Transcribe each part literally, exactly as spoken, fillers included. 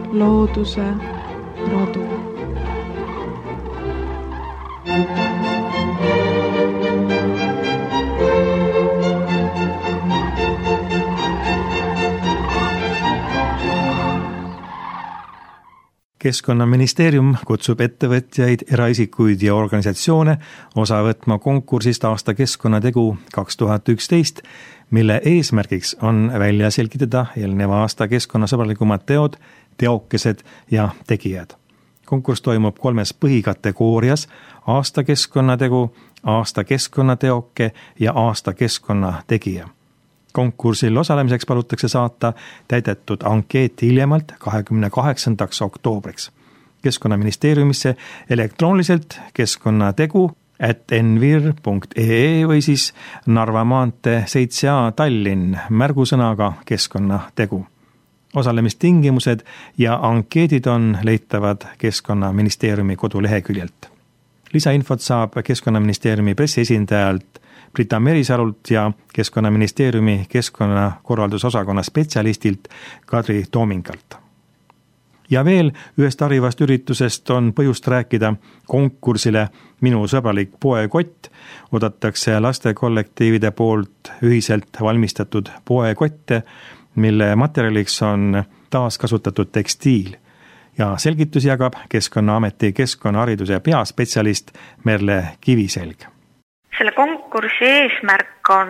looduse rodu. Keskkonnaministeerium kutsub ettevõtjaid, eraisikuid ja organisatsioone osa võtma konkursist aasta keskkonnategu kaks tuhat üksteist, mille eesmärgiks on välja selgitada eelneva aasta keskkonnasõbralikumad teod, teokesed ja tegijad. Konkurss toimub kolmes põhikategoorias: aasta keskkonnategu, aasta keskkonnateoke ja aasta keskkonnategija. Konkursil osalemiseks palutakse saata täidetud ankeet hiljemalt kahekümne kaheksandaks oktoobriks. Keskkonnaministeeriumisse elektrooniliselt keskkonnategu at envir punkt ee või siis Narva maantee seitse A Tallinn märgusõnaga keskkonnategu. Osalemistingimused ja ankeedid on leitavad Keskkonnaministeeriumi koduleheküljelt. Lisainfot saab Keskkonnaministeeriumi pressiesindajalt Brita Merisarult ja Keskkonnaministeeriumi keskkonnakorraldusosakonna spetsialistilt Kadri Toomingalt. Ja veel ühest arivast üritusest on põhjust rääkida konkursile Minu sõbralik poekott. Oodatakse lastekollektiivide poolt ühiselt valmistatud poekotte, mille materjaliks on taaskasutatud tekstiil. Ja selgitusi jagab Keskkonnaameti keskkonnahariduse peaspetsialist Merle Kiviselg. Selle konkursi eesmärk on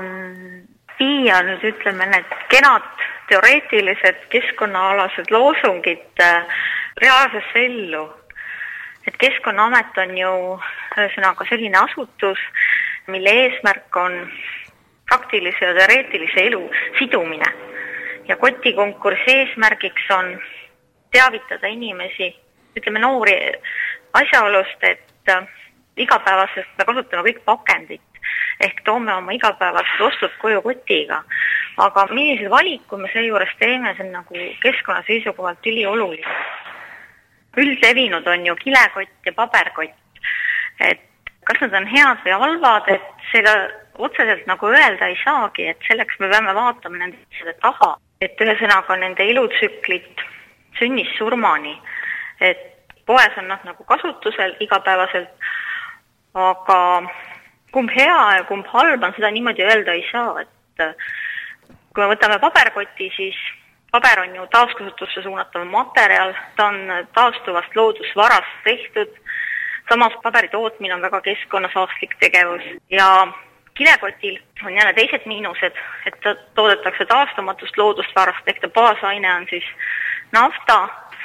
viia nüüd ütleme need kenad teoreetilised keskkonnaalased loosungid reaalsesse ellu. Et Keskkonnaamet on ju ühesõnaga selline asutus, mille eesmärk on praktilise ja teoreetilise elu sidumine. Ja kotikonkursi eesmärgiks on teavitada inimesi, ütleme noori asjaolust, et igapäevasest me kasutame kõik pakendit, ehk toome oma igapäevased ostud koju kotiga. Aga millised valikud me seejuures teeme, see on nagu keskkonna seisukohalt ülioluline. Üldlevinud on ju kilekott ja paberkott. Et kas nad on head või halvad, et seda otseselt nagu öelda ei saagi, et selleks me peame vaatama nende asjade taha. Et ühesõnaga nende elutsüklit sünnis surmani. Et poes on nad nagu kasutusel igapäevaselt, aga kumb hea ja kumb halb on, seda niimoodi öelda ei saa. Et kui me võtame paberkoti, siis paber on ju taaskasutusse suunatav materjal, ta on taastuvast loodusvarast tehtud, samas paberi tootmine on väga keskkonnasaastlik tegevus ja kilekotil on jälle teised miinused, et ta toodetakse taastumatust loodusvarast, ehk ta baasaine on siis nafta,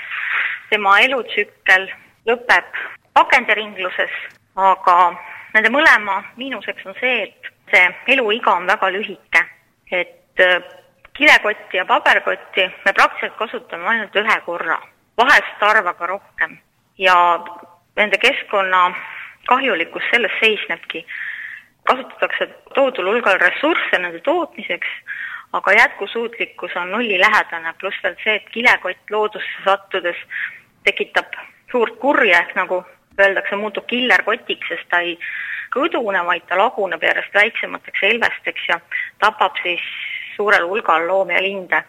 tema elutsükkel lõpeb pakendiringluses, aga nende mõlema miinuseks on see, et see eluiga on väga lühike, et kilekotti ja paberkotti me praktiliselt kasutame ainult ühe korra, vahest tarvaga rohkem ja nende keskkonna kahjulikkus selles seisnebki. Kasutatakse toodul hulgal ressursse nende tootmiseks, aga jätkusuutlikkus on nulli lähedane, pluss veel see, et kilekott loodusse sattudes tekitab suurt kurja, ehk nagu öeldakse, muutub killerkotiks, sest ta ei kõdune, vaid ta laguneb järjest väiksemateks elvesteks ja tapab siis suurel hulgal loomi ja linde.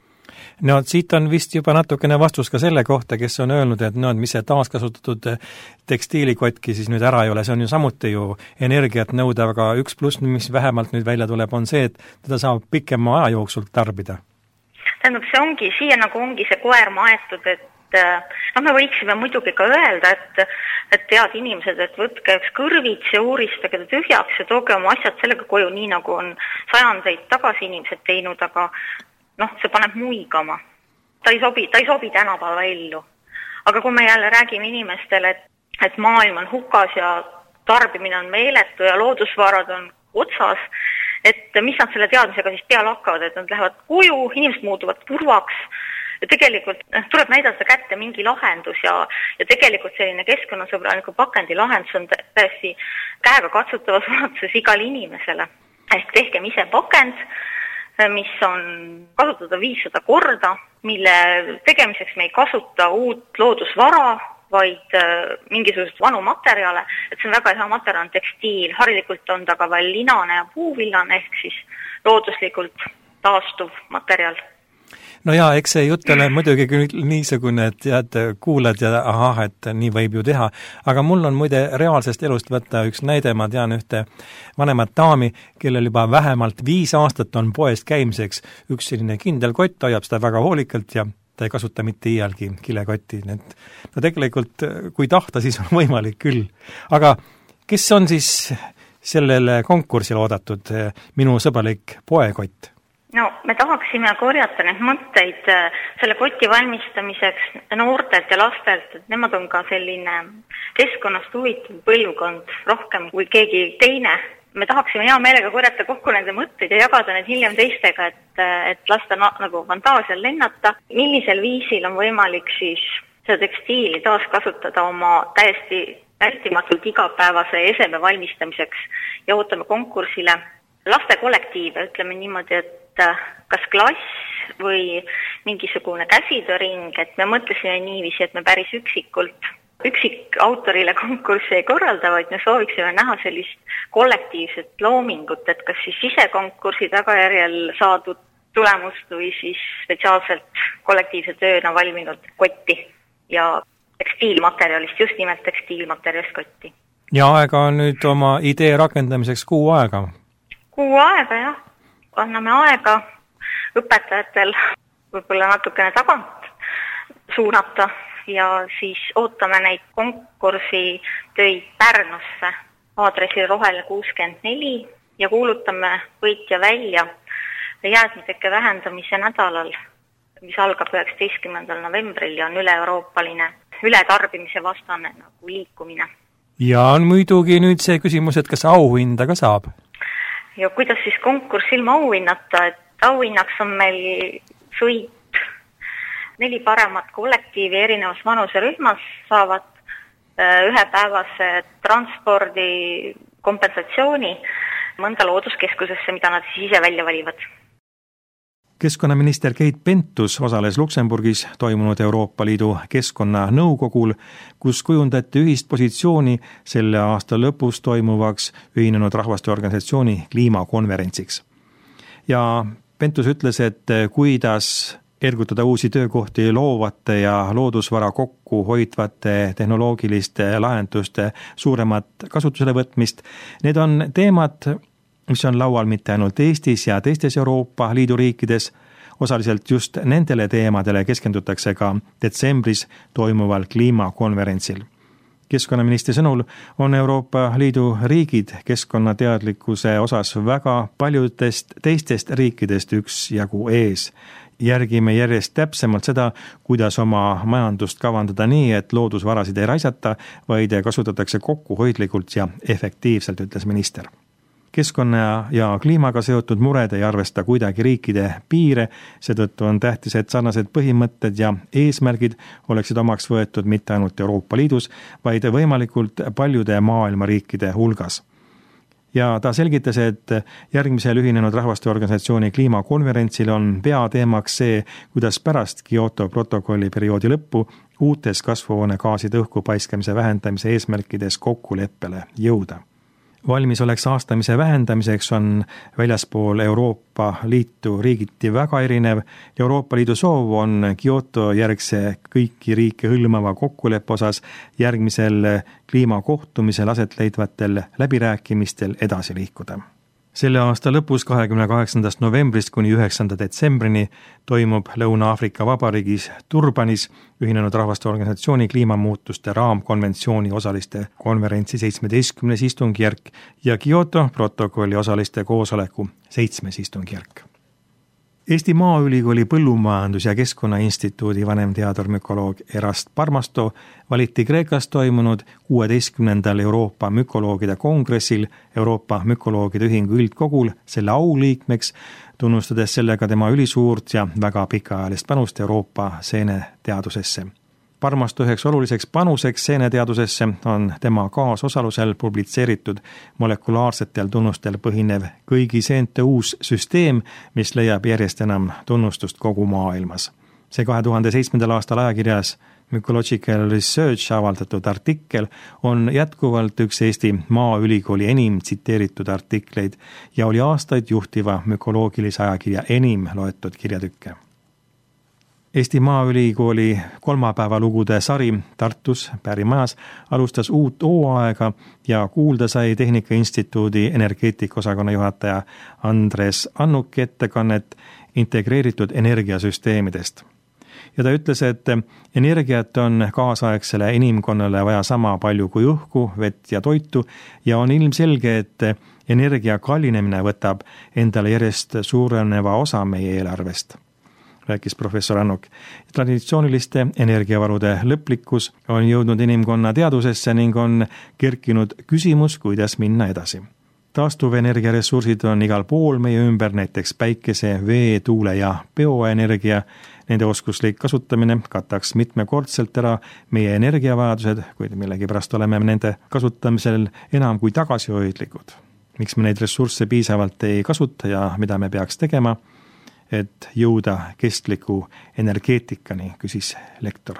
No siit on vist juba natukene vastus ka selle kohta, kes on öelnud, et no, mis see taaskasutatud tekstiilikotki siis nüüd ära ei ole, see on ju samuti ju energiat nõudav, aga üks pluss, mis vähemalt nüüd välja tuleb, on see, et teda saab pikema aja jooksult tarbida. Tähendab, see ongi, siia nagu ongi see koer maetud, et no me võiksime muidugi ka öelda, et, et tead inimesed, et võtke üks kõrvits ja uuristage ta tühjaks ja tooge oma asjad sellega koju, nii nagu on sajandeid tagasi inimesed teinud, aga noh, see paneb muigama. Ta ei sobi, ta ei sobi tänapäeva ellu. Aga kui me jälle räägime inimestele, et, et maailm on hukas ja tarbimine on meeletu ja loodusvarad on otsas, et mis nad selle teadmisega siis peale hakkavad, et nad lähevad koju, inimesed muutuvad turvaks ja tegelikult tuleb näidata kätte mingi lahendus ja, ja tegelikult selline keskkonnasõbraliku pakendi lahendus on täiesti käega katsutavas ulatuses igal inimesele. Ehk tehkem ise pakend, mis on kasutada viissada korda, mille tegemiseks me ei kasuta uut loodusvara, vaid mingisugused vanu materjale, et see on väga hea materjal, on tekstiil, harilikult on ta ka veel linane ja puuvillane, ehk siis looduslikult taastuv materjal. no jaa, eks see jutt ole muidugi küll niisugune, et tead, kuulad ja ahah, et nii võib ju teha, aga mul on muide reaalsest elust võtta üks näide, ma tean ühte vanemat daami, kellel juba vähemalt viis aastat on poest käimiseks üks selline kindel kott, hoiab seda väga hoolikalt ja ta ei kasuta mitte iialgi kilekotti, et no tegelikult kui tahta, siis on võimalik küll. Aga kes on siis sellele konkursil oodatud minu sõbralik poekott? No me tahaksime korjata need mõtteid selle koti valmistamiseks noortelt ja lastelt, et nemad on ka selline keskkonnast huvitav põlvkond rohkem kui keegi teine. Me tahaksime hea meelega korjata kokku nende mõtteid ja jagada need hiljem teistega, et, et lasta na, nagu fantaasial lennata. Millisel viisil on võimalik siis seda tekstiili taas kasutada oma täiesti vältimatult igapäevase eseme valmistamiseks ja ootame konkursile lastekollektiive, ütleme niimoodi, et kas klass või mingisugune käsitööring, et me mõtlesime niiviisi, et me päris üksikult üksikautorile konkurssi ei korralda, vaid me sooviksime näha sellist kollektiivset loomingut, et kas siis sisekonkursi tagajärjel saadud tulemust või siis spetsiaalselt kollektiivse tööna valminud kotti ja tekstiilmaterjalist, just nimelt tekstiilmaterjalist kotti. Ja aega on nüüd oma idee rakendamiseks kuu aega? Kuu aega, jah. Anname aega õpetajatel võib-olla natukene tagant suunata ja siis ootame neid konkursi töid Pärnusse aadressil Roheline kuuskümmend neli ja kuulutame võitja välja jäätmeteke vähendamise nädalal, mis algab üheksateistkümnendal novembril ja on üle-euroopaline ületarbimise vastane nagu liikumine. Ja on muidugi nüüd see küsimus, et kas auhinda ka saab? Ja kuidas siis konkurss ilma auhinnata, et auhinnaks on meil sõit neli paremat kollektiivi erinevas vanuserühmas saavad ühepäevase transpordi kompensatsiooni mõnda looduskeskusesse, mida nad siis ise välja valivad. Keskkonnaminister Keit Pentus osales Luksemburgis toimunud Euroopa Liidu keskkonnanõukogul, kus kujundati ühist positsiooni selle aasta lõpus toimuvaks Ühinenud Rahvaste Organisatsiooni kliimakonverentsiks. Ja Pentus ütles, et kuidas ergutada uusi töökohti loovate ja loodusvara kokku hoidvate tehnoloogiliste lahenduste suuremat kasutusele võtmist. Need on teemad, mis on laual mitte ainult Eestis ja teistes Euroopa Liidu riikides, osaliselt just nendele teemadele keskendutakse ka detsembris toimuval kliimakonverentsil. Keskkonnaministri sõnul on Euroopa Liidu riigid keskkonnateadlikkuse osas väga paljudest teistest riikidest üks jagu ees. Järgime järjest täpsemalt seda, kuidas oma majandust kavandada nii, et loodusvarasid ei raisata, vaid kasutatakse kokkuhoidlikult ja efektiivselt, ütles minister. Keskkonna ja kliimaga seotud mured ei arvesta kuidagi riikide piire, seetõttu on tähtis, et sarnased põhimõtted ja eesmärgid oleksid omaks võetud mitte ainult Euroopa Liidus, vaid võimalikult paljude maailma riikide hulgas. Ja ta selgitas, et järgmisel Ühinenud Rahvaste Organisatsiooni kliimakonverentsil on peateemaks see, kuidas pärast Kyoto protokolli perioodi lõppu uutes kasvuhoonegaaside õhku paiskamise vähendamise eesmärkides kokkuleppele jõuda. Valmis oleks aastamise vähendamiseks on väljaspool Euroopa Liitu riigiti väga erinev. Euroopa Liidu soov on Kyoto järgse kõiki riike hõlmava kokkuleppe osas järgmisel kliimakohtumisel aset leidvatel läbirääkimistel edasi liikuda. Selle aasta lõpus kahekümne kaheksandast novembrist kuni üheksanda detsembrini toimub Lõuna-Aafrika Vabariigis Durbanis Ühinenud Rahvaste Organisatsiooni kliimamuutuste raamkonventsiooni osaliste konverentsi seitsmeteistkümnes istungjärk ja Kyoto protokolli osaliste koosoleku seitsmes istungjärk. Eesti Maaülikooli Põllumajandus- ja Keskkonnainstituudi vanemteadur mükoloog Erast Parmasto valiti Kreekas toimunud kuueteistkümnendal Euroopa mükoloogide kongressil Euroopa mükoloogide ühingu üldkogul selle auliikmeks, tunnustades sellega tema ülisuurt ja väga pikaajalist panust Euroopa seeneteadusesse. Parmasto üheks oluliseks panuseks seeneteadusesse on tema kaasosalusel publitseeritud molekulaarsetel tunnustel põhinev kõigi seente uus süsteem, mis leiab järjest enam tunnustust kogu maailmas. See kahe tuhande seitsmendal aastal ajakirjas Mycological Research avaldatud artikkel on jätkuvalt üks Eesti Maaülikooli enim tsiteeritud artikleid ja oli aastaid juhtiva mükoloogilise ajakirja enim loetud kirjatükke. Eesti Maaülikooli kolmapäevalugude sari Tartus Pärimajas alustas uut hooaega ja kuulda sai Tehnika Instituudi energeetikaosakonna juhataja Andres Annuki ettekannet integreeritud energiasüsteemidest. Ja ta ütles, et energiat on kaasaegsele inimkonnale vaja sama palju kui õhku, vett ja toitu ja on ilmselge, et energia kallinemine võtab endale järjest suureneva osa meie eelarvest, rääkis professor Annuk. Traditsiooniliste energiavarude lõplikkus on jõudnud inimkonna teadusesse ning on kerkinud küsimus, kuidas minna edasi. Taastuvenergiaressursid on igal pool meie ümber, näiteks päikese, vee, tuule ja bioenergia. Nende oskuslik kasutamine kataks mitmekordselt ära meie energiavajadused, kuid millegipärast oleme nende kasutamisel enam kui tagasihoidlikud. Miks me neid ressursse piisavalt ei kasuta ja mida me peaks tegema, et jõuda kestliku energeetikani, küsis lektor.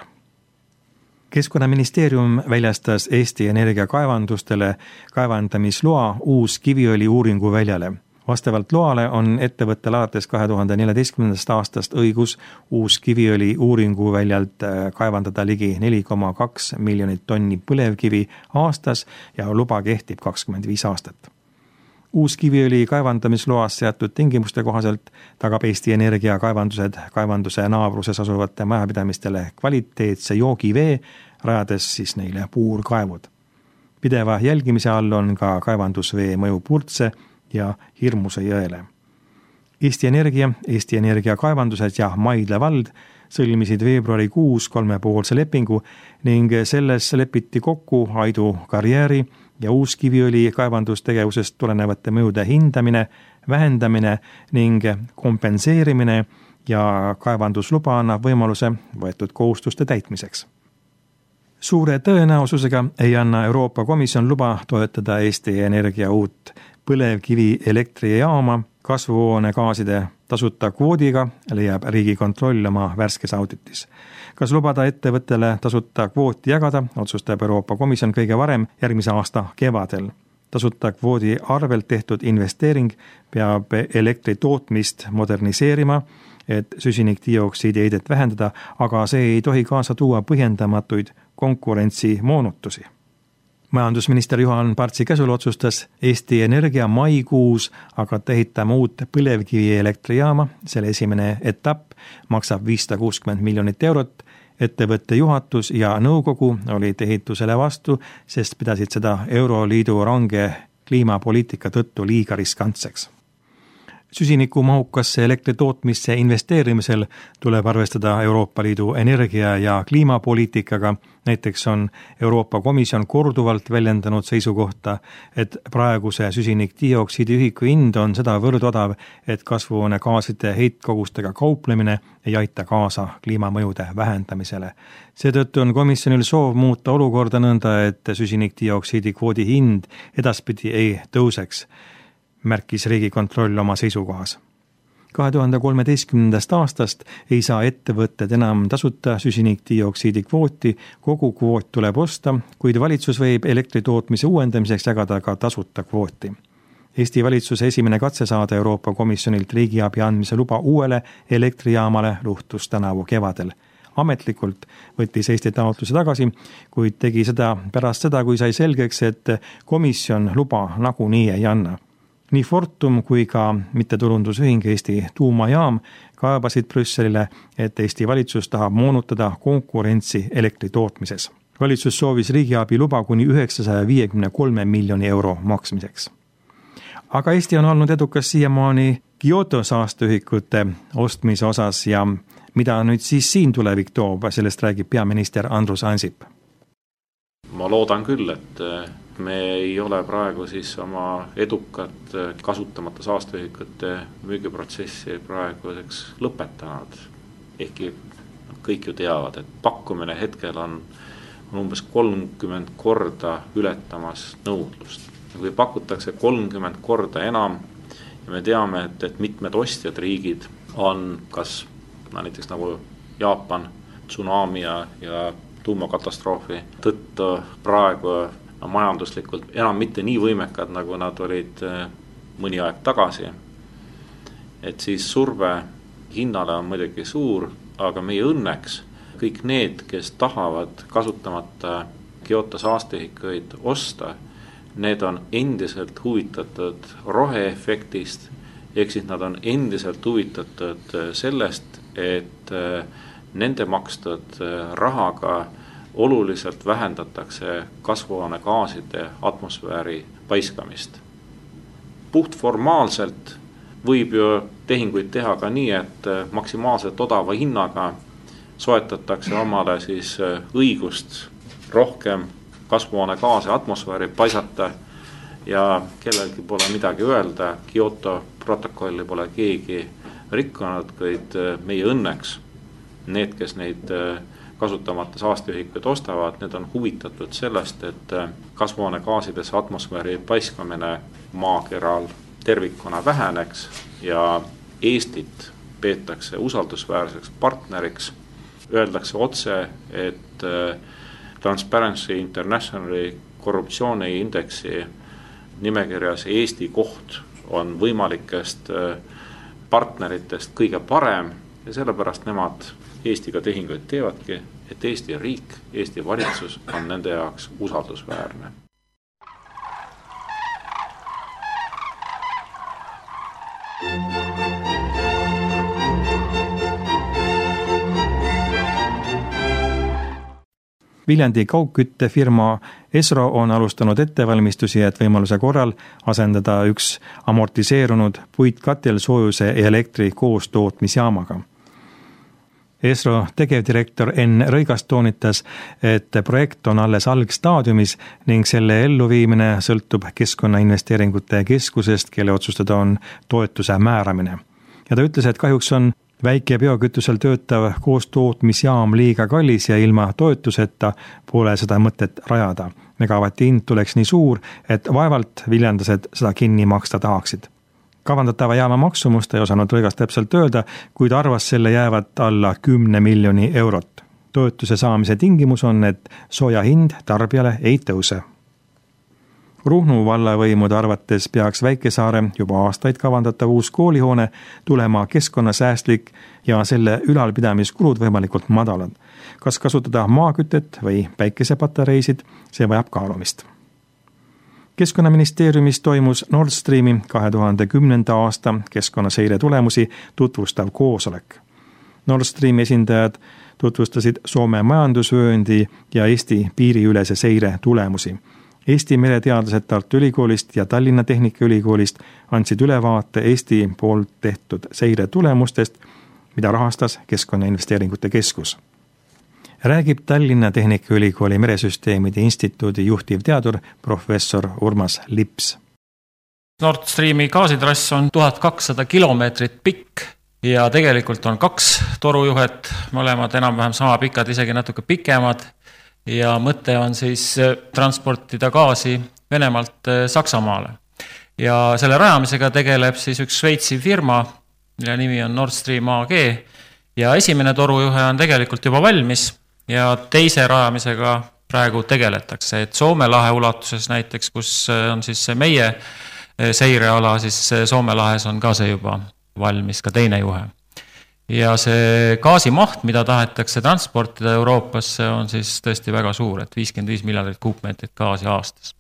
Keskkonnaministeerium väljastas Eesti energiakaevandustele kaevandamisloa uus kiviõli uuringu väljale. Vastavalt loale on ettevõttel alates kahe tuhande neljateistkümnendast aastast õigus uus kiviõli uuringu väljalt kaevandada ligi neli koma kaks miljonit tonni põlevkivi aastas ja luba kehtib kakskümmend viis aastat. Uus kiviõli kaevandamisloas seatud tingimuste kohaselt tagab Eesti Energia kaevandused kaevanduse naabruses asuvate majapidamistele kvaliteetse joogivee, rajades siis neile puurkaevud. Pideva jälgimise all on ka kaevandusvee mõju Purtse ja Hirmuse jõele. Eesti Energia, Eesti Energia kaevandused ja Maidla vald sõlmisid veebruarikuus kolmepoolse lepingu ning selles lepiti kokku Aidu karjääri ja uus kiviõli kaevandustegevusest tulenevate mõjude hindamine, vähendamine ning kompenseerimine ja kaevandusluba annab võimaluse võetud kohustuste täitmiseks. Suure tõenäosusega ei anna Euroopa Komisjon luba toetada Eesti Energia uut põlevkivi elektrijaama kasvuhoonegaaside tasuta kvoodiga, leiab Riigikontroll oma värskes auditis. Kas lubada ettevõttele tasuta kvooti jagada, otsustab Euroopa Komisjon kõige varem järgmise aasta kevadel. Tasuta kvoodi arvelt tehtud investeering peab elektri tootmist moderniseerima, et süsinikdioksiidi heidet vähendada, aga see ei tohi kaasa tuua põhjendamatuid konkurentsimoonutusi. Majandusminister Juhan Partsi käsul otsustas Eesti Energia maikuus hakata ehitama uut põlevkivi elektrijaama. Selle esimene etapp maksab viissada kuuskümmend miljonit eurot. Ettevõtte juhatus ja nõukogu olid ehitusele vastu, sest pidasid seda Euroliidu range kliimapoliitika tõttu liiga riskantseks. Süsinikumahukasse elektritootmisse investeerimisel tuleb arvestada Euroopa Liidu energia- ja kliimapoliitikaga. Näiteks on Euroopa Komisjon korduvalt väljendanud seisukohta, et praeguse süsinikdioksiidi ühiku hind on seda võrd odav, et kasvuhoonegaaside heitkogustega kauplemine ei aita kaasa kliimamõjude vähendamisele. Seetõttu on komisjonil soov muuta olukorda nõnda, et süsinikdioksiidi kvoodi hind edaspidi ei tõuseks, märkis Riigikontroll oma seisukohas. kahe tuhande kolmeteistkümnendast aastast ei saa ettevõtted enam tasuta süsinikdioksiidi kvooti, kogu kvoot tuleb osta, kuid valitsus võib elektritootmise uuendamiseks jagada ka tasuta kvooti. Eesti valitsuse esimene katse saada Euroopa Komisjonilt riigiabi andmise luba uuele elektrijaamale luhtus tänavu kevadel. Ametlikult võttis Eesti taotluse tagasi, kuid tegi seda pärast seda, kui sai selgeks, et komisjon luba nagunii ei anna. Nii Fortum kui ka mittetulundusühing Eesti tuumajaam kaebasid Brüsselile, et Eesti valitsus tahab moonutada konkurentsi elektritootmises. Valitsus soovis riigiabi luba kuni üheksasaja viiekümne kolme miljoni euro maksmiseks. Aga Eesti on olnud edukas siiamaani Kyoto saasteühikute ostmise osas ja mida nüüd siis siin tulevik toob, sellest räägib peaminister Andrus Ansip. Ma loodan küll, et me ei ole praegu siis oma edukat kasutamata saasteühikute müügiprotsessi praeguseks lõpetanud. Ehkki kõik ju teavad, et pakkumine hetkel on, on umbes kolmkümmend korda ületamas nõudlust. Kui pakutakse kolmkümmend korda enam ja me teame, et, et mitmed ostjad riigid on kas no, näiteks nagu Jaapan, tsunami ja, ja tuumakatastroofi tõttu praegu no, majanduslikult enam mitte nii võimekad, nagu nad olid mõni aeg tagasi. Et siis surve hinnale on muidugi suur, aga meie õnneks kõik need, kes tahavad kasutamata Kyoto saasteühikuid osta, need on endiselt huvitatud roheefektist, ehk siis nad on endiselt huvitatud sellest, et nende makstud rahaga oluliselt vähendatakse kasvuhoonegaaside atmosfääri paiskamist. Puht formaalselt võib ju tehinguid teha ka nii, et maksimaalselt odava hinnaga soetatakse omale siis õigust rohkem kasvuhoonegaase atmosfääri paisata ja kellelgi pole midagi öelda, Kyoto protokolli pole keegi rikkunud, kuid meie õnneks need, kes neid kasutamata saasteühikuid ostavad, need on huvitatud sellest, et kasvuhoonegaasides atmosfääri paiskamine maakeral tervikuna väheneks ja Eestit peetakse usaldusväärseks partneriks. Öeldakse otse, et Transparency Internationali korruptsiooniindeksi nimekirjas Eesti koht on võimalikest partneritest kõige parem ja sellepärast nemad Eestiga tehinguid teevadki, et Eesti riik, Eesti valitsus on nende jaoks usaldusväärne. Viljandi kaugküttefirma Esro on alustanud ettevalmistusi, et võimaluse korral asendada üks amortiseerunud puitkatel soojuse ja elektri koostootmisjaamaga. Esro tegevdirektor Enn Rõigas toonitas, et projekt on alles algstaadiumis ning selle elluviimine sõltub Keskkonnainvesteeringute Keskusest, kelle otsustada on toetuse määramine. Ja ta ütles, et kahjuks on väike biokütusel töötav koostootmisjaam liiga kallis ja ilma toetuseta pole seda mõtet rajada. Megavati hind tuleks nii suur, et vaevalt viljandased seda kinni maksta tahaksid. Kavandatava jaama maksumust ei osanud Rõigas täpselt öelda, kuid arvas selle jäävat alla kümne miljoni eurot. Toetuse saamise tingimus on, et sooja hind tarbijale ei tõuse. Ruhnu vallavõimude arvates peaks Väikesaare juba aastaid kavandatav uus koolihoone tulema keskkonnasäästlik ja selle ülalpidamiskulud võimalikult madalad. Kas kasutada maakütet või päikesepatareisid, see vajab kaalumist. Keskkonnaministeeriumis toimus Nord Streami kahe tuhande kümnenda aasta keskkonnaseire tulemusi tutvustav koosolek. Nord Streami esindajad tutvustasid Soome majandusvööndi ja Eesti piiriülese seire tulemusi. Eesti mereteadlased Tartu Ülikoolist ja Tallinna Tehnikaülikoolist andsid ülevaate Eesti poolt tehtud seire tulemustest, mida rahastas Keskkonnainvesteeringute Keskus. Räägib Tallinna Tehnikaülikooli meresüsteemide instituudi juhtivteadur professor Urmas Lips. Nord Streami gaasitrass on tuhat kakssada kilomeetrit pikk ja tegelikult on kaks torujuhet, mõlemad enam-vähem sama pikad, isegi natuke pikemad. Ja mõte on siis transportida gaasi Venemaalt Saksamaale. Ja selle rajamisega tegeleb siis üks Šveitsi firma, mille nimi on Nord Stream A G. Ja esimene torujuhe on tegelikult juba valmis ja teise rajamisega praegu tegeletakse. Et Soome lahe ulatuses näiteks, kus on siis see meie seireala, siis Soome lahes on ka see juba valmis, ka teine juhe. Ja see gaasimaht, mida tahetakse transportida Euroopasse, on siis tõesti väga suur, et viiskümmend viis miljardit kuupmeetrit gaasi aastas.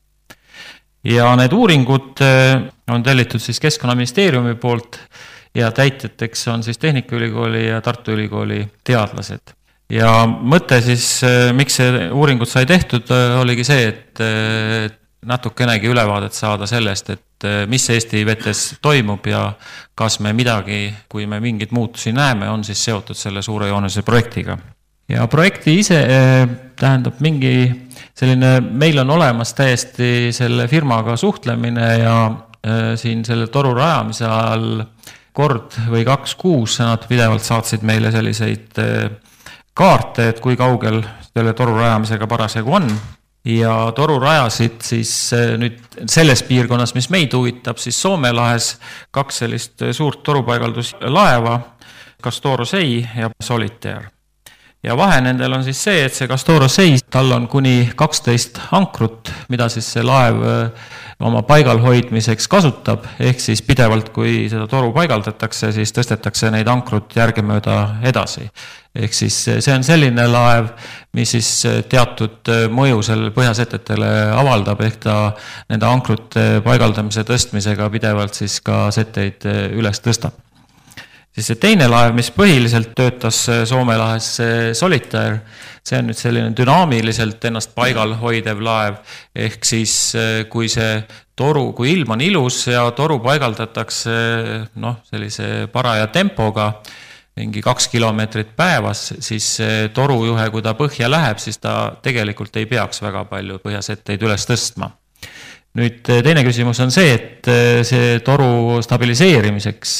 Ja need uuringud on tellitud siis Keskkonnaministeeriumi poolt ja täitjateks on siis Tehnikaülikooli ja Tartu Ülikooli teadlased. Ja mõte siis, miks see uuringud sai tehtud, oligi see, et natukenegi ülevaadet saada sellest, et mis Eesti vetes toimub ja kas me midagi, kui me mingid muutusi näeme, on siis seotud selle suurejoonelise projektiga. Ja projekti ise tähendab mingi selline, meil on olemas täiesti selle firmaga suhtlemine ja siin selle toru rajamise ajal kord või kaks kuus nad pidevalt saatsid meile selliseid kaarte, et kui kaugel selle toru rajamisega parasjagu on. Ja toru rajasid siis nüüd selles piirkonnas, mis meid huvitab, siis Soome lahes kaks sellist suurt torupaigalduslaeva, Castor Sei ja Solitaire. ja vahe nendel on siis see, et see Castoro seis, tal on kuni kaksteist ankrut, mida siis see laev oma paigal hoidmiseks kasutab, ehk siis pidevalt, kui seda toru paigaldatakse, siis tõstetakse neid ankrut järgemööda edasi. Ehk siis see on selline laev, mis siis teatud mõju selle põhjasetetele avaldab, ehk ta nende ankrute paigaldamise tõstmisega pidevalt siis ka seteid üles tõstab. Siis see teine laev, mis põhiliselt töötas Soome lahes Solitaire, see on nüüd selline dünaamiliselt ennast paigal hoidev laev, ehk siis kui see toru, kui ilm on ilus ja toru paigaldatakse noh, sellise paraja tempoga, mingi kaks kilomeetrit päevas, siis torujuhe, kui ta põhja läheb, siis ta tegelikult ei peaks väga palju põhjasetteid üles tõstma. Nüüd teine küsimus on see, et see toru stabiliseerimiseks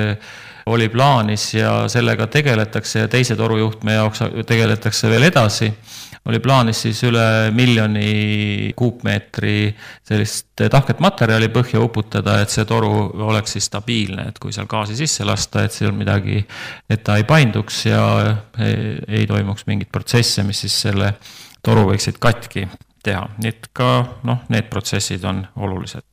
oli plaanis ja sellega tegeletakse ja teise torujuhtme jaoks tegeletakse veel edasi. Oli plaanis siis üle miljoni kuupmeetri sellist tahket materjali põhja uputada, et see toru oleks siis stabiilne, et kui seal gaasi sisse lasta, et seal midagi, et ta ei painduks ja ei, ei toimuks mingit protsesse, mis siis selle toru võiksid katki teha. Nii et ka noh, need protsessid on olulised.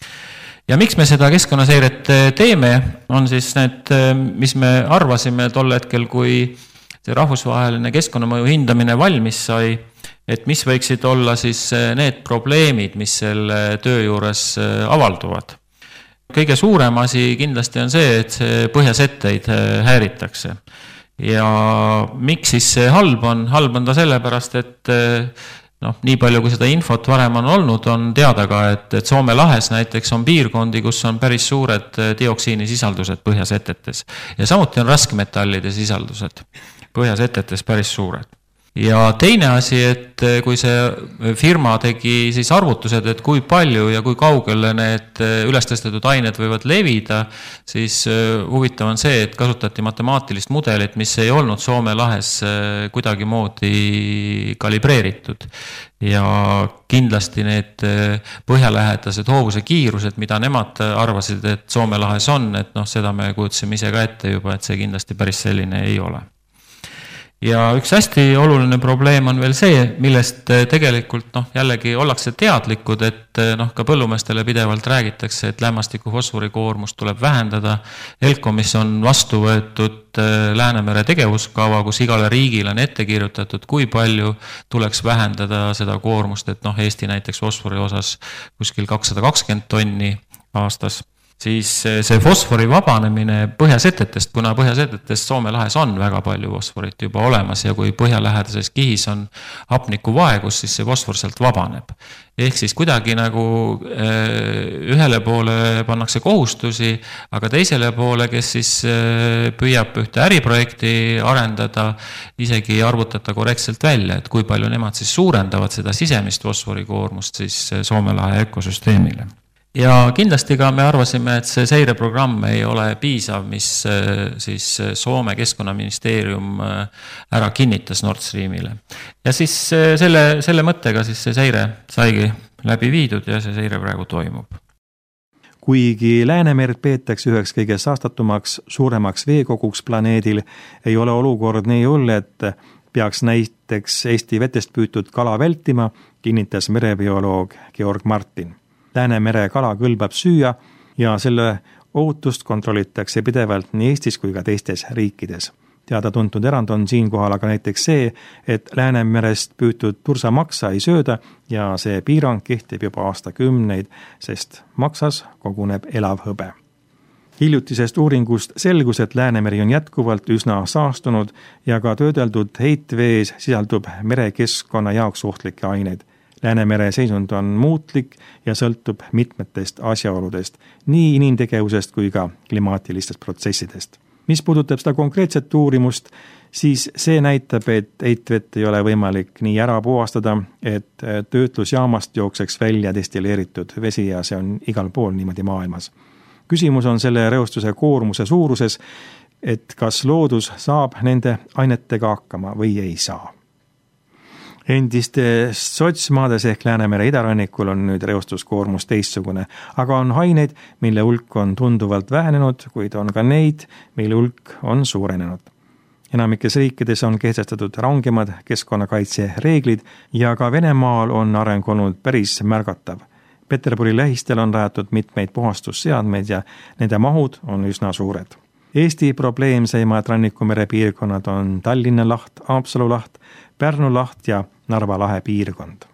Ja miks me seda keskkonnaseiret teeme, on siis need, mis me arvasime tol hetkel, kui see rahvusvaheline keskkonnamõju hindamine valmis sai, et mis võiksid olla siis need probleemid, mis selle töö juures avalduvad. Kõige suurem asi kindlasti on see, et see põhjasetteid häiritakse. Ja miks siis see halb on? Halb on ta sellepärast, et noh, nii palju, kui seda infot varem on olnud, on teada ka, et, et Soome lahes näiteks on piirkondi, kus on päris suured dioksiini sisaldused põhjasetetes. Ja samuti on raskmetallide sisaldused põhjasetetes päris suured. Ja teine asi, et kui see firma tegi siis arvutused, et kui palju ja kui kaugele need ülestõstetud ained võivad levida, siis huvitav on see, et kasutati matemaatilist mudelit, mis ei olnud Soome lahes kuidagi moodi kalibreeritud. Ja kindlasti need põhjalähedased hoovuse kiirused, mida nemad arvasid, et Soome lahes on, et noh, seda me kujutasime ise ka ette juba, et see kindlasti päris selline ei ole. Ja üks hästi oluline probleem on veel see, millest tegelikult noh, jällegi ollakse teadlikud, et noh, ka põllumeestele pidevalt räägitakse, et lämmastiku fosfori koormust tuleb vähendada. Helcomis on vastu võetud Läänemere tegevuskava, kus igale riigile on ette kirjutatud, kui palju tuleks vähendada seda koormust, et noh, Eesti näiteks fosfori osas kuskil kakssada kakskümmend tonni aastas. Siis see fosfori vabanemine põhjasetetest, kuna põhjasetetest Soome lahes on väga palju fosforit juba olemas ja kui põhjalähedases kihis on hapnikuvaegus, siis see fosfor sealt vabaneb. Ehk siis kuidagi nagu ühele poole pannakse kohustusi, aga teisele poole, kes siis püüab ühte äriprojekti arendada, isegi arvutada korrektselt välja, et kui palju nemad siis suurendavad seda sisemist fosforikoormust siis Soome lahe ökosüsteemile. Ja kindlasti ka me arvasime, et see seireprogramm ei ole piisav, mis siis Soome keskkonnaministeerium ära kinnitas Nord Streamile. Ja siis selle, selle mõttega siis see seire saigi läbi viidud ja see seire praegu toimub. Kuigi Läänemerd peetakse üheks kõige saastatumaks, suuremaks veekoguks planeedil, ei ole olukord nii hull, et peaks näiteks Eesti vetest püütud kala vältima, kinnitas merebioloog Georg Martin. Läänemere kala kõlbab süüa ja selle ohutust kontrollitakse pidevalt nii Eestis kui ka teistes riikides. Teada tuntud erand on siinkohal aga näiteks see, et Läänemerest püütud tursamaksa ei sööda ja see piirang kehtib juba aastakümneid, sest maksas koguneb elav hõbe. Hiljutisest uuringust selgus, et Läänemeri on jätkuvalt üsna saastunud ja ka töödeldud heitvees sisaldub merekeskkonna jaoks ohtlikke aineid. Läänemere seisund on muutlik ja sõltub mitmetest asjaoludest, nii inimtegevusest kui ka klimaatilistest protsessidest. Mis puudutab seda konkreetset uurimust, siis see näitab, et heitvett ei ole võimalik nii ära puhastada, et töötlusjaamast jookseks välja destilleeritud vesi ja see on igal pool niimoodi maailmas. Küsimus on selle reostuse koormuse suuruses, et kas loodus saab nende ainetega hakkama või ei saa. Endistes sotsmaades ehk Läänemere idarannikul on nüüd reostuskoormus teistsugune, aga on aineid, mille hulk on tunduvalt vähenenud, kuid on ka neid, mille hulk on suurenenud. enamikes riikides on kehtestatud rangemad keskkonnakaitsereeglid ja ka Venemaal on areng olnud päris märgatav. Peterburi lähistel on rajatud mitmeid puhastusseadmeid ja nende mahud on üsna suured. Eesti probleemseimad rannikumere piirkonnad on Tallinna laht, Haapsalu laht, Pärnu laht ja Narva lahe piirkond.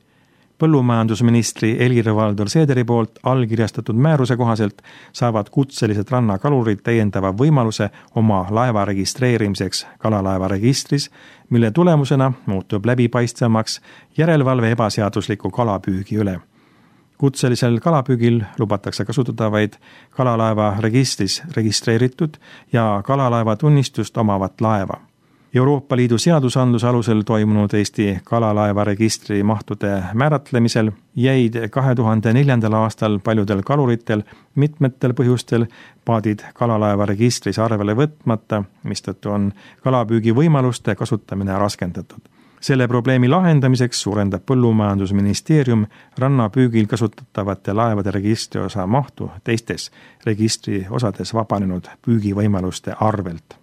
Põllumajandusministri Helir-Valdor Seederi poolt allkirjastatud määruse kohaselt saavad kutselised rannakalurid täiendava võimaluse oma laeva registreerimiseks kalalaeva registris, mille tulemusena muutub läbipaistvamaks järelevalve ebaseadusliku kalapüügi üle. Kutselisel kalapüügil lubatakse kasutada vaid kalalaeva registris registreeritud ja kalalaeva tunnistust omavat laeva. Euroopa Liidu seadusandluse alusel toimunud Eesti kalalaeva registri mahtude määratlemisel jäid kahe tuhande neljandal aastal paljudel kaluritel mitmetel põhjustel paadid kalalaeva registris arvele võtmata, mistõttu on kalapüügi võimaluste kasutamine raskendatud. Selle probleemi lahendamiseks suurendab Põllumajandusministeerium rannapüügil kasutatavate laevade registri osa mahtu teistes registri osades vabanenud püügivõimaluste arvelt.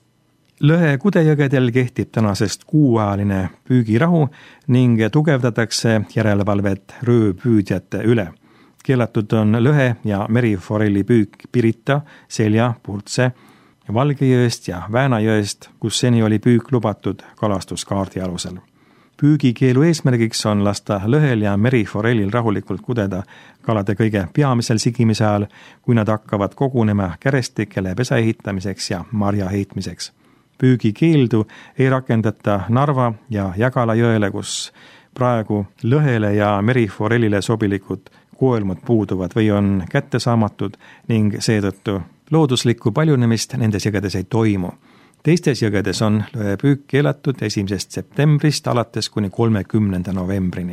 Lõhe Kudejõgedel kehtib tänasest kuuajaline püügirahu ning tugevdatakse järelevalvet rööpüüdjate üle. Keelatud on lõhe ja meriforelli püük Pirita, Selja, Purtse, Valgejõest ja Väänajõest, kus seni oli püük lubatud kalastuskaardi alusel. Püügikeelu eesmärgiks on lasta lõhel ja meriforellil rahulikult kudeda kalade kõige peamisel sigimise ajal, kui nad hakkavad kogunema kärestikele pesa ehitamiseks ja marja heitmiseks. Püügikeeldu ei rakendata Narva ja Jagala jõele, kus praegu lõhele ja meriforellile sobilikud koelmud puuduvad või on kättesaamatud ning seetõttu looduslikku paljunemist nendes jõgedes ei toimu. Teistes jõgedes on lõhepüük keelatud esimesest septembrist alates kuni kolmekümnenda novembrini.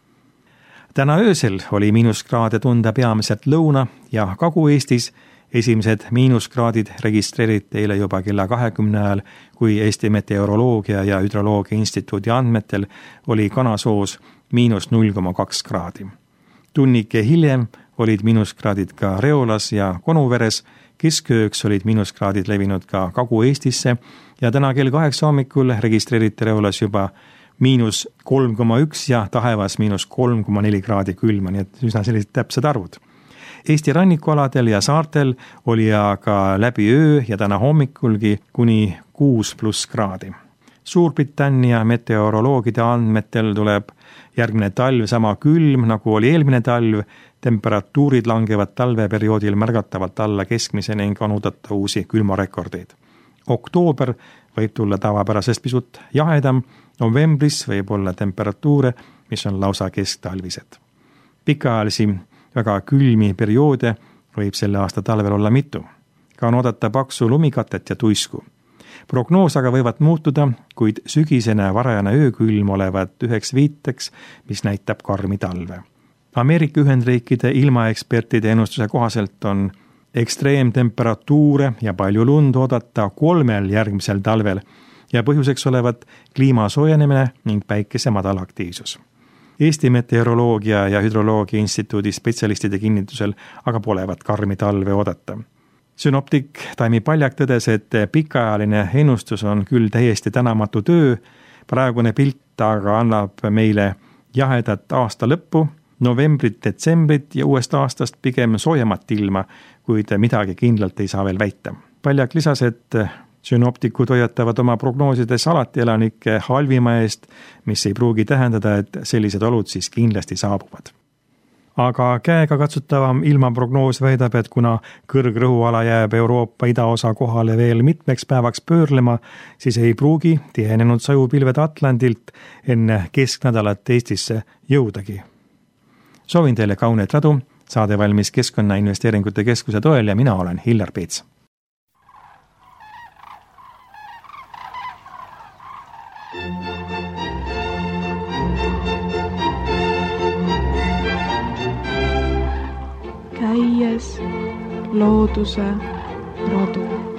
Täna öösel oli miinuskraade tunda peamiselt Lõuna- ja Kagu-Eestis. Esimesed miinuskraadid registreeriti eile juba kella kahekümne ajal, kui Eesti Meteoroloogia ja Hüdroloogia Instituudi andmetel oli Kanasoos miinus null koma kaks kraadi. Tunnike hiljem olid miinuskraadid ka Reolas ja Konuveres, keskööks olid miinuskraadid levinud ka Kagu-Eestisse ja täna kell kaheksa hommikul registreeriti Reolas juba miinus kolm koma üks ja Tahevas miinus kolm koma neli kraadi külma, nii et üsna sellised täpsed arvud. Eesti rannikualadel ja saartel oli aga läbi öö ja täna hommikulgi kuni kuus pluss kraadi. Suurbritannia meteoroloogide andmetel tuleb järgmine talv sama külm, nagu oli eelmine talv, temperatuurid langevad talveperioodil märgatavalt alla keskmise ning on oodata uusi külmarekordeid. Oktoober võib tulla tavapärasest pisut jahedam, novembris võib olla temperatuure, mis on lausa kesktalvised. Pikaajalisi väga külmi perioode võib selle aasta talvel olla mitu. Ka on oodata paksu lumikatet ja tuisku. Prognoos aga võivad muutuda, kuid sügisene varajane öökülm olevat üheks viiteks, mis näitab karmi talve. Ameerika Ühendriikide ilmaekspertide ennustuse kohaselt on ekstreemtemperatuure ja palju lund oodata kolmel järgmisel talvel ja põhjuseks olevat kliima soojenemine ning päikese madal aktiivsus. Eesti Meteoroloogia ja Hüdroloogia Instituudi spetsialistide kinnitusel aga polevat karmi talve oodata. Synoptik Taimi Paljak tõdes, et pikaajaline ennustus on küll täiesti tänamatu töö, praegune pilt aga annab meile jahedat aasta lõppu, novembrit, detsembrit ja uuest aastast pigem soojemat ilma, kuid midagi kindlalt ei saa veel väita. Paljak lisas, et synoptikud hoiatavad oma prognoosides alati elanike halvima eest, mis ei pruugi tähendada, et sellised olud siis kindlasti saabuvad. Aga käega katsutavam ilmaprognoos väidab, et kuna kõrgrõhuala jääb Euroopa idaosa kohale veel mitmeks päevaks pöörlema, siis ei pruugi tihenenud sajupilved Atlandilt enne kesknädalat Eestisse jõudagi. Soovin teile kauneid radu, saade valmis Keskkonnainvesteeringute Keskuse toel ja mina olen Hillar Peets. Käies looduse rodu.